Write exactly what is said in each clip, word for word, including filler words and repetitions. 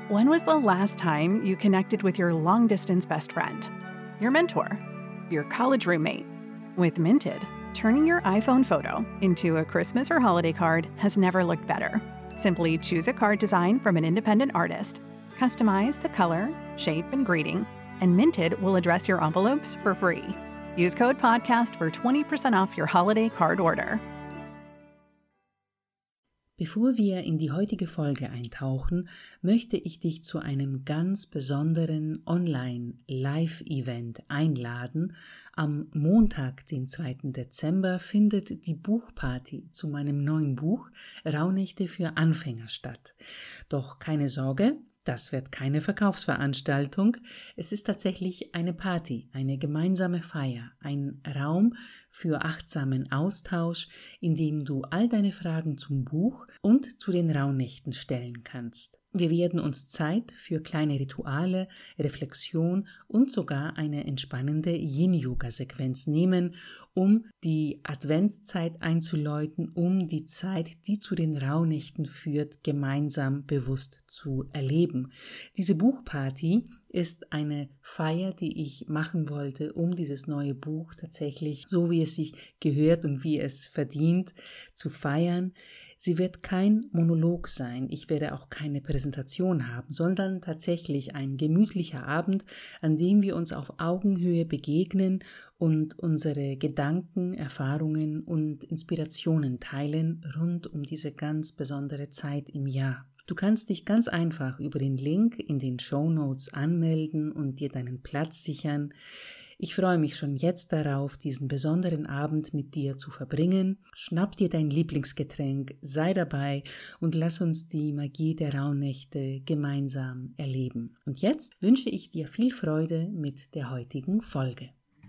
When was the last time you connected with your long-distance best friend, your mentor, your college roommate? With Minted, turning your iPhone photo into a Christmas or holiday card has never looked better. Simply choose a card design from an independent artist, customize the color, shape, and greeting, and Minted will address your envelopes for free. Use code PODCAST for twenty percent off your holiday card order. Bevor wir in die heutige Folge eintauchen, möchte ich dich zu einem ganz besonderen Online-Live-Event einladen. Am Montag, den zweiten Dezember, findet die Buchparty zu meinem neuen Buch Rauhnächte für Anfänger statt. Doch keine Sorge, das wird keine Verkaufsveranstaltung. Es ist tatsächlich eine Party, eine gemeinsame Feier, ein Raum für achtsamen Austausch, in dem du all deine Fragen zum Buch und zu den Rauhnächten stellen kannst. Wir werden uns Zeit für kleine Rituale, Reflexion und sogar eine entspannende Yin-Yoga-Sequenz nehmen, um die Adventszeit einzuläuten, um die Zeit, die zu den Rauhnächten führt, gemeinsam bewusst zu erleben. Diese Buchparty ist eine Feier, die ich machen wollte, um dieses neue Buch tatsächlich, so wie es sich gehört und wie es verdient, zu feiern. Sie wird kein Monolog sein, ich werde auch keine Präsentation haben, sondern tatsächlich ein gemütlicher Abend, an dem wir uns auf Augenhöhe begegnen und unsere Gedanken, Erfahrungen und Inspirationen teilen rund um diese ganz besondere Zeit im Jahr. Du kannst dich ganz einfach über den Link in den Shownotes anmelden und dir deinen Platz sichern. Ich freue mich schon jetzt darauf, diesen besonderen Abend mit dir zu verbringen. Schnapp dir dein Lieblingsgetränk, sei dabei und lass uns die Magie der Rauhnächte gemeinsam erleben. Und jetzt wünsche ich dir viel Freude mit der heutigen Folge.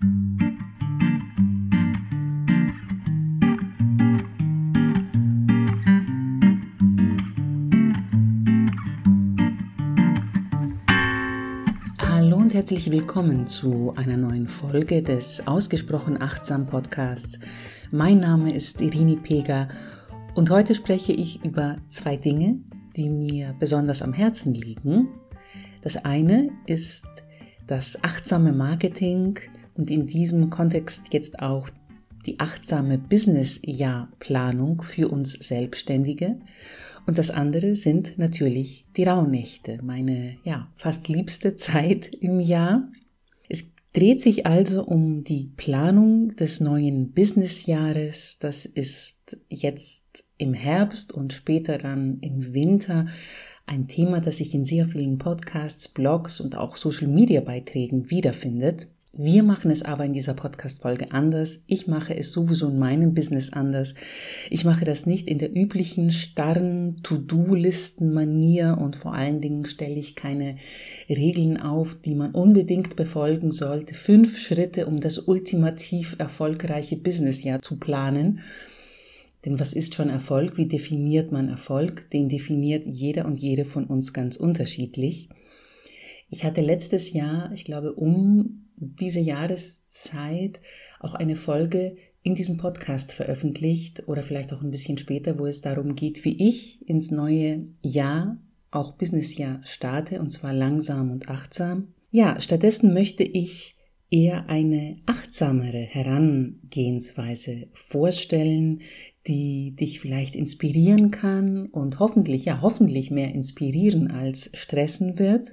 Herzlich willkommen zu einer neuen Folge des Ausgesprochen Achtsam Podcasts. Mein Name ist Irini Pega und heute spreche ich über zwei Dinge, die mir besonders am Herzen liegen. Das eine ist das achtsame Marketing und in diesem Kontext jetzt auch die achtsame Business-Jahr-Planung für uns Selbstständige. Und das andere sind natürlich die Rauhnächte, meine ja fast liebste Zeit im Jahr. Es dreht sich also um die Planung des neuen Businessjahres. Das ist jetzt im Herbst und später dann im Winter ein Thema, das sich in sehr vielen Podcasts, Blogs und auch Social-Media-Beiträgen wiederfindet. Wir machen es aber in dieser Podcast-Folge anders. Ich mache es sowieso in meinem Business anders. Ich mache das nicht in der üblichen starren To-Do-Listen-Manier und vor allen Dingen stelle ich keine Regeln auf, die man unbedingt befolgen sollte. Fünf Schritte, um das ultimativ erfolgreiche Businessjahr zu planen. Denn was ist schon Erfolg? Wie definiert man Erfolg? Den definiert jeder und jede von uns ganz unterschiedlich. Ich hatte letztes Jahr, ich glaube um diese Jahreszeit, auch eine Folge in diesem Podcast veröffentlicht oder vielleicht auch ein bisschen später, wo es darum geht, wie ich ins neue Jahr, auch Businessjahr, starte, und zwar langsam und achtsam. Ja, stattdessen möchte ich eher eine achtsamere Herangehensweise vorstellen, die dich vielleicht inspirieren kann und hoffentlich, ja hoffentlich mehr inspirieren als stressen wird.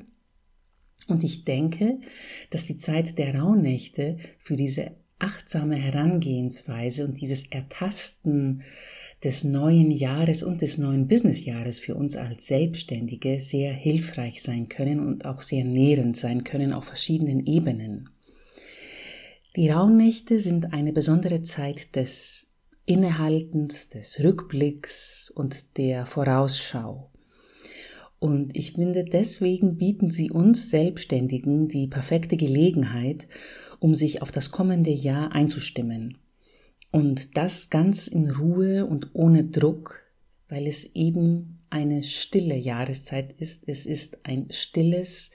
Und ich denke, dass die Zeit der Rauhnächte für diese achtsame Herangehensweise und dieses Ertasten des neuen Jahres und des neuen Businessjahres für uns als Selbstständige sehr hilfreich sein können und auch sehr nährend sein können auf verschiedenen Ebenen. Die Rauhnächte sind eine besondere Zeit des Innehaltens, des Rückblicks und der Vorausschau. Und ich finde, deswegen bieten sie uns Selbstständigen die perfekte Gelegenheit, um sich auf das kommende Jahr einzustimmen. Und das ganz in Ruhe und ohne Druck, weil es eben eine stille Jahreszeit ist. Es ist ein stilles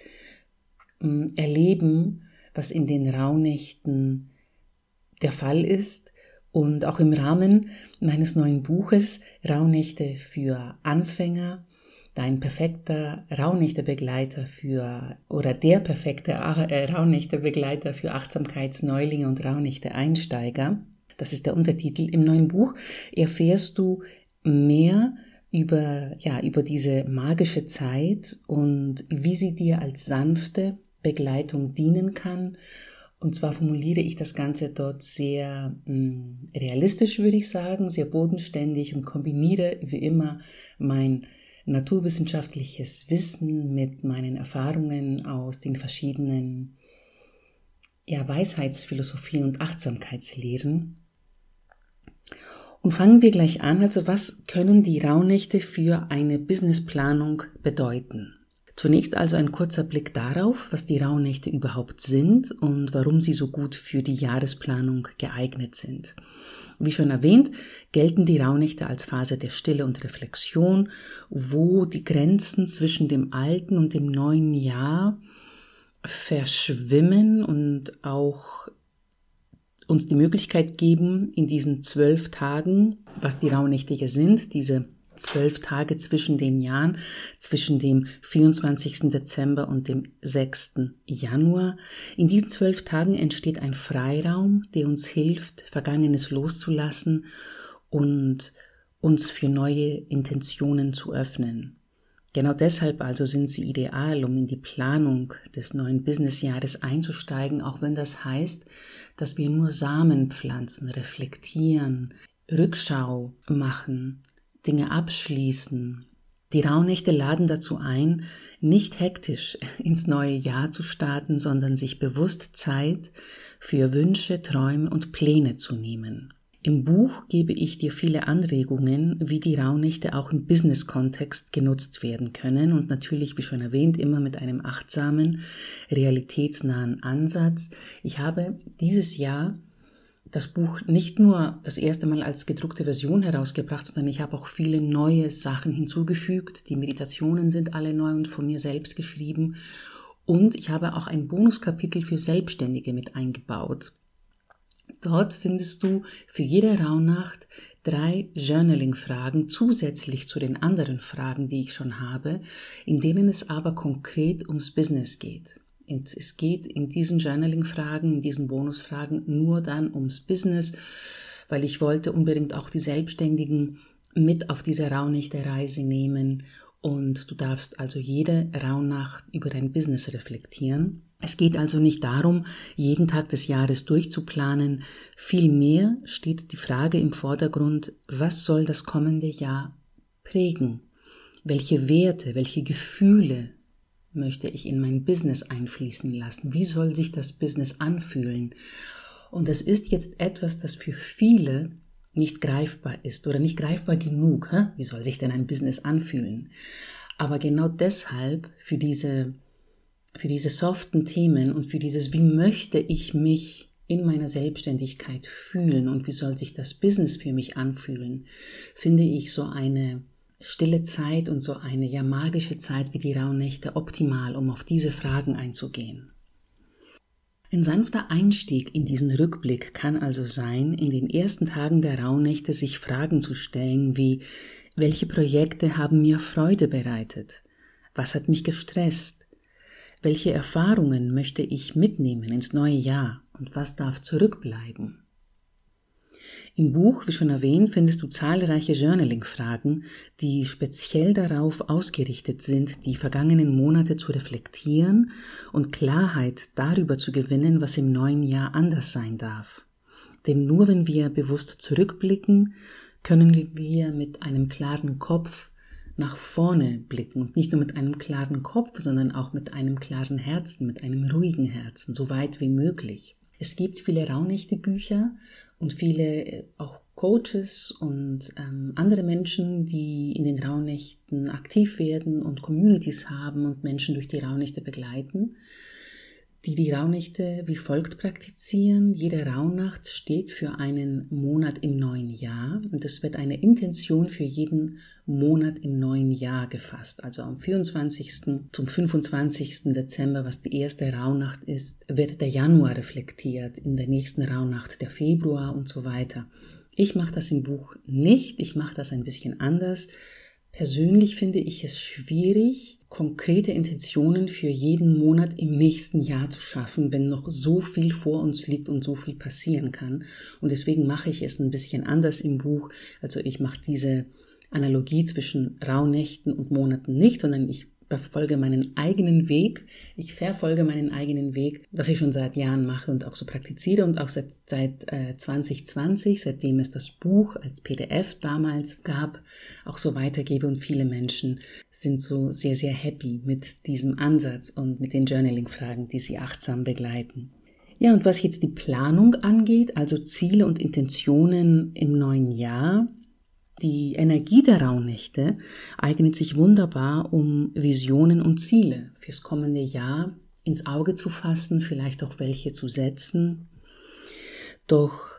Erleben, was in den Rauhnächten der Fall ist. Und auch im Rahmen meines neuen Buches Rauhnächte für Anfänger, dein perfekter Rauhnächte-Begleiter für, oder der perfekte Rauhnächte-Begleiter für Achtsamkeitsneulinge und Rauhnächte-Einsteiger. Das ist der Untertitel. Im neuen Buch erfährst du mehr über, ja, über diese magische Zeit und wie sie dir als sanfte Begleitung dienen kann. Und zwar formuliere ich das Ganze dort sehr mh, realistisch, würde ich sagen, sehr bodenständig und kombiniere wie immer mein naturwissenschaftliches Wissen mit meinen Erfahrungen aus den verschiedenen ja, Weisheitsphilosophien und Achtsamkeitslehren. Und fangen wir gleich an. Also was können die Rauhnächte für eine Businessplanung bedeuten? Zunächst also ein kurzer Blick darauf, was die Rauhnächte überhaupt sind und warum sie so gut für die Jahresplanung geeignet sind. Wie schon erwähnt, gelten die Rauhnächte als Phase der Stille und Reflexion, wo die Grenzen zwischen dem alten und dem neuen Jahr verschwimmen und auch uns die Möglichkeit geben, in diesen zwölf Tagen, was die Rauhnächte hier sind, diese zwölf Tage zwischen den Jahren, zwischen dem vierundzwanzigsten Dezember und dem sechsten Januar. In diesen zwölf Tagen entsteht ein Freiraum, der uns hilft, Vergangenes loszulassen und uns für neue Intentionen zu öffnen. Genau deshalb also sind sie ideal, um in die Planung des neuen Businessjahres einzusteigen, auch wenn das heißt, dass wir nur Samen pflanzen, reflektieren, Rückschau machen, Dinge abschließen. Die Rauhnächte laden dazu ein, nicht hektisch ins neue Jahr zu starten, sondern sich bewusst Zeit für Wünsche, Träume und Pläne zu nehmen. Im Buch gebe ich dir viele Anregungen, wie die Rauhnächte auch im Business-Kontext genutzt werden können und natürlich, wie schon erwähnt, immer mit einem achtsamen, realitätsnahen Ansatz. Ich habe dieses Jahr das Buch nicht nur das erste Mal als gedruckte Version herausgebracht, sondern ich habe auch viele neue Sachen hinzugefügt. Die Meditationen sind alle neu und von mir selbst geschrieben. Und ich habe auch ein Bonuskapitel für Selbstständige mit eingebaut. Dort findest du für jede Rauhnacht drei Journaling-Fragen zusätzlich zu den anderen Fragen, die ich schon habe, in denen es aber konkret ums Business geht. Es geht in diesen Journaling-Fragen, in diesen Bonusfragen nur dann ums Business, weil ich wollte unbedingt auch die Selbstständigen mit auf diese Rauhnächte-Reise nehmen und du darfst also jede Rauhnacht über dein Business reflektieren. Es geht also nicht darum, jeden Tag des Jahres durchzuplanen. Vielmehr steht die Frage im Vordergrund, was soll das kommende Jahr prägen? Welche Werte, welche Gefühle möchte ich in mein Business einfließen lassen? Wie soll sich das Business anfühlen? Und das ist jetzt etwas, das für viele nicht greifbar ist oder nicht greifbar genug. Hä? Wie soll sich denn ein Business anfühlen? Aber genau deshalb für diese, für diese soften Themen und für dieses, wie möchte ich mich in meiner Selbstständigkeit fühlen und wie soll sich das Business für mich anfühlen, finde ich so eine stille Zeit und so eine ja magische Zeit wie die Rauhnächte optimal, um auf diese Fragen einzugehen. Ein sanfter Einstieg in diesen Rückblick kann also sein, in den ersten Tagen der Rauhnächte sich Fragen zu stellen wie: Welche Projekte haben mir Freude bereitet? Was hat mich gestresst? Welche Erfahrungen möchte ich mitnehmen ins neue Jahr und was darf zurückbleiben? Im Buch, wie schon erwähnt, findest du zahlreiche Journaling-Fragen, die speziell darauf ausgerichtet sind, die vergangenen Monate zu reflektieren und Klarheit darüber zu gewinnen, was im neuen Jahr anders sein darf. Denn nur wenn wir bewusst zurückblicken, können wir mit einem klaren Kopf nach vorne blicken und nicht nur mit einem klaren Kopf, sondern auch mit einem klaren Herzen, mit einem ruhigen Herzen, so weit wie möglich. Es gibt viele Rauhnächte-Bücher und viele auch Coaches und ähm, andere Menschen, die in den Rauhnächten aktiv werden und Communities haben und Menschen durch die Rauhnächte begleiten, die die Rauhnächte wie folgt praktizieren. Jede Rauhnacht steht für einen Monat im neuen Jahr und es wird eine Intention für jeden Monat im neuen Jahr gefasst. Also am vierundzwanzigsten zum fünfundzwanzigsten Dezember, was die erste Rauhnacht ist, wird der Januar reflektiert, in der nächsten Rauhnacht der Februar und so weiter. Ich mache das im Buch nicht, ich mache das ein bisschen anders. Persönlich finde ich es schwierig, konkrete Intentionen für jeden Monat im nächsten Jahr zu schaffen, wenn noch so viel vor uns liegt und so viel passieren kann. Und deswegen mache ich es ein bisschen anders im Buch. Also ich mache diese Analogie zwischen Rauhnächten und Monaten nicht, sondern ich verfolge meinen eigenen Weg. Ich verfolge meinen eigenen Weg, was ich schon seit Jahren mache und auch so praktiziere und auch seit, seit äh, zwanzig zwanzig, seitdem es das Buch als P D F damals gab, auch so weitergebe. Und viele Menschen sind so sehr, sehr happy mit diesem Ansatz und mit den Journaling-Fragen, die sie achtsam begleiten. Ja, und was jetzt die Planung angeht, also Ziele und Intentionen im neuen Jahr, die Energie der Rauhnächte eignet sich wunderbar, um Visionen und Ziele fürs kommende Jahr ins Auge zu fassen, vielleicht auch welche zu setzen. Doch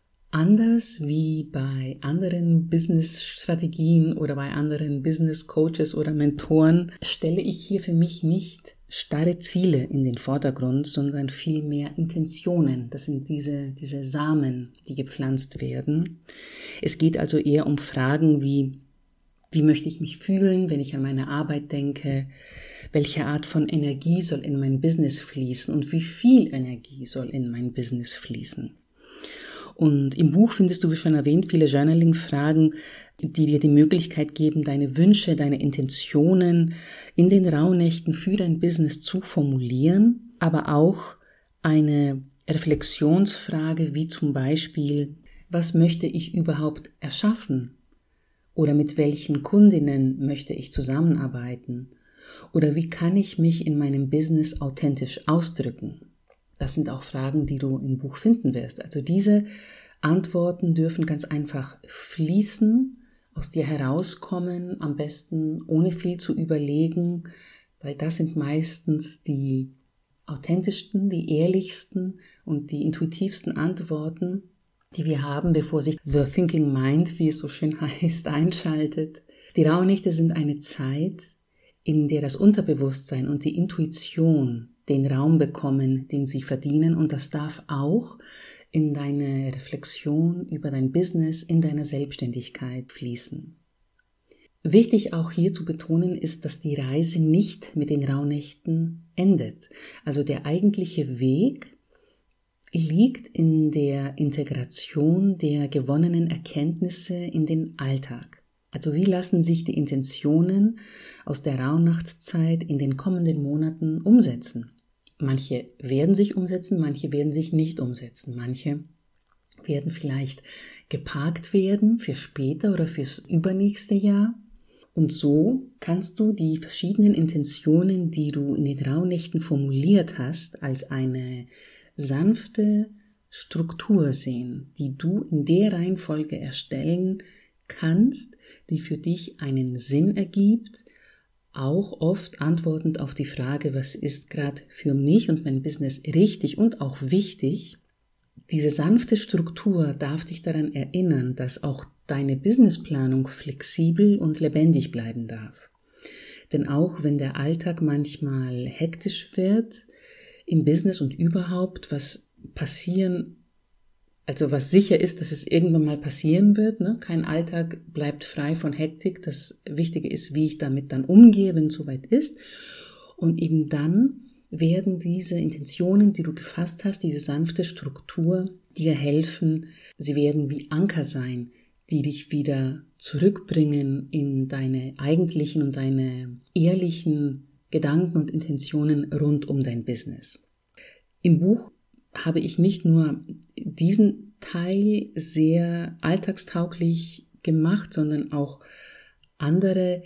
anders wie bei anderen Business-Strategien oder bei anderen Business-Coaches oder Mentoren stelle ich hier für mich nicht starre Ziele in den Vordergrund, sondern vielmehr Intentionen. Das sind diese, diese Samen, die gepflanzt werden. Es geht also eher um Fragen wie, wie möchte ich mich fühlen, wenn ich an meine Arbeit denke? Welche Art von Energie soll in mein Business fließen und wie viel Energie soll in mein Business fließen? Und im Buch findest du, wie schon erwähnt, viele Journaling-Fragen, die dir die Möglichkeit geben, deine Wünsche, deine Intentionen in den Rauhnächten für dein Business zu formulieren, aber auch eine Reflexionsfrage wie zum Beispiel, was möchte ich überhaupt erschaffen? Oder mit welchen Kundinnen möchte ich zusammenarbeiten? Oder wie kann ich mich in meinem Business authentisch ausdrücken? Das sind auch Fragen, die du im Buch finden wirst. Also diese Antworten dürfen ganz einfach fließen, aus dir herauskommen, am besten ohne viel zu überlegen, weil das sind meistens die authentischsten, die ehrlichsten und die intuitivsten Antworten, die wir haben, bevor sich The Thinking Mind, wie es so schön heißt, einschaltet. Die Rauhnächte sind eine Zeit, in der das Unterbewusstsein und die Intuition den Raum bekommen, den sie verdienen, und das darf auch in deine Reflexion über dein Business, in deine Selbstständigkeit fließen. Wichtig auch hier zu betonen ist, dass die Reise nicht mit den Rauhnächten endet. Also der eigentliche Weg liegt in der Integration der gewonnenen Erkenntnisse in den Alltag. Also wie lassen sich die Intentionen aus der Rauhnachtszeit in den kommenden Monaten umsetzen? Manche werden sich umsetzen, manche werden sich nicht umsetzen. Manche werden vielleicht geparkt werden für später oder fürs übernächste Jahr. Und so kannst du die verschiedenen Intentionen, die du in den Rauhnächten formuliert hast, als eine sanfte Struktur sehen, die du in der Reihenfolge erstellen kannst, die für dich einen Sinn ergibt, auch oft antwortend auf die Frage, was ist gerade für mich und mein Business richtig und auch wichtig. Diese sanfte Struktur darf dich daran erinnern, dass auch deine Businessplanung flexibel und lebendig bleiben darf. Denn auch wenn der Alltag manchmal hektisch wird, im Business und überhaupt, was passieren Also was sicher ist, dass es irgendwann mal passieren wird. Ne? Kein Alltag bleibt frei von Hektik. Das Wichtige ist, wie ich damit dann umgehe, wenn es soweit ist. Und eben dann werden diese Intentionen, die du gefasst hast, diese sanfte Struktur, dir helfen. Sie werden wie Anker sein, die dich wieder zurückbringen in deine eigentlichen und deine ehrlichen Gedanken und Intentionen rund um dein Business. Im Buch habe ich nicht nur diesen Teil sehr alltagstauglich gemacht, sondern auch andere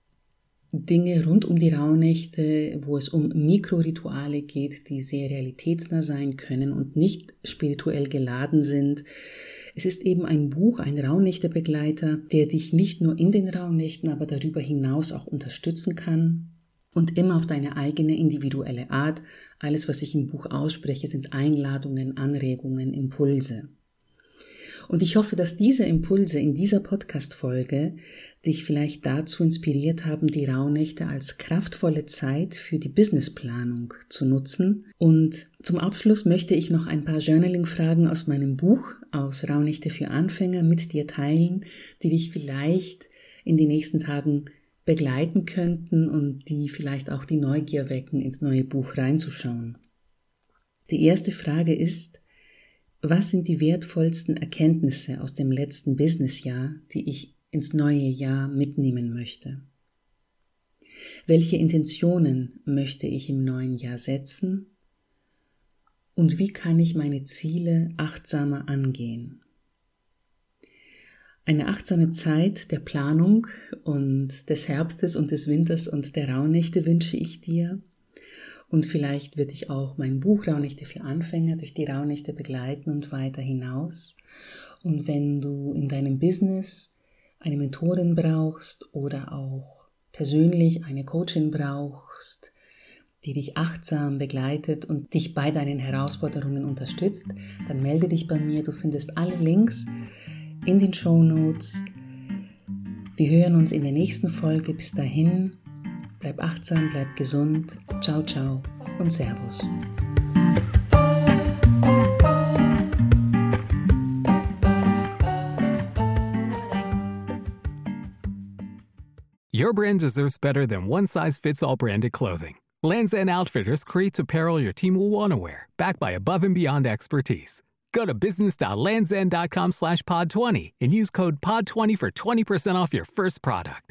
Dinge rund um die Rauhnächte, wo es um Mikrorituale geht, die sehr realitätsnah sein können und nicht spirituell geladen sind. Es ist eben ein Buch, ein Rauhnächtebegleiter, der dich nicht nur in den Rauhnächten, aber darüber hinaus auch unterstützen kann. Und immer auf deine eigene individuelle Art. Alles, was ich im Buch ausspreche, sind Einladungen, Anregungen, Impulse. Und ich hoffe, dass diese Impulse in dieser Podcast-Folge dich vielleicht dazu inspiriert haben, die Rauhnächte als kraftvolle Zeit für die Businessplanung zu nutzen. Und zum Abschluss möchte ich noch ein paar Journaling-Fragen aus meinem Buch, aus Rauhnächte für Anfänger, mit dir teilen, die dich vielleicht in den nächsten Tagen begleiten könnten und die vielleicht auch die Neugier wecken, ins neue Buch reinzuschauen. Die erste Frage ist: Was sind die wertvollsten Erkenntnisse aus dem letzten Businessjahr, die ich ins neue Jahr mitnehmen möchte? Welche Intentionen möchte ich im neuen Jahr setzen? Und wie kann ich meine Ziele achtsamer angehen? Eine achtsame Zeit der Planung und des Herbstes und des Winters und der Rauhnächte wünsche ich dir. Und vielleicht wird dich auch mein Buch Rauhnächte für Anfänger durch die Rauhnächte begleiten und weiter hinaus. Und wenn du in deinem Business eine Mentorin brauchst oder auch persönlich eine Coachin brauchst, die dich achtsam begleitet und dich bei deinen Herausforderungen unterstützt, dann melde dich bei mir. Du findest alle Links in den Shownotes. Wir hören uns in der nächsten Folge. Bis dahin, bleib achtsam, bleib gesund. Ciao, ciao und Servus. Your brand deserves better than one-size-fits-all branded clothing. Lands' End Outfitters creates apparel your team will want to wear, backed by above-and-beyond expertise. Go to business.landsend.com slash pod 20 and use code pod twenty for twenty percent off your first product.